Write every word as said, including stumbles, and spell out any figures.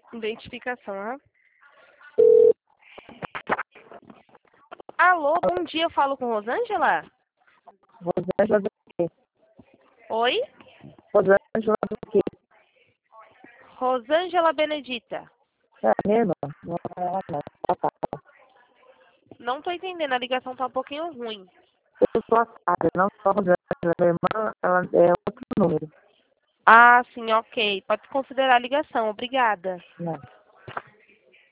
Identificação, ah. Alô, bom dia, eu falo com Rosângela? Rosângela do quê? Oi? Rosângela do quê? Rosângela Benedita. É mesmo? Não é ela não. Tá, tá, tá. Não tô entendendo, a ligação tá um pouquinho ruim. Eu sou a Sara, não sou a Rosângela. Minha irmã, ela é outro número. Ah, sim, ok. Pode considerar a ligação, obrigada. Não.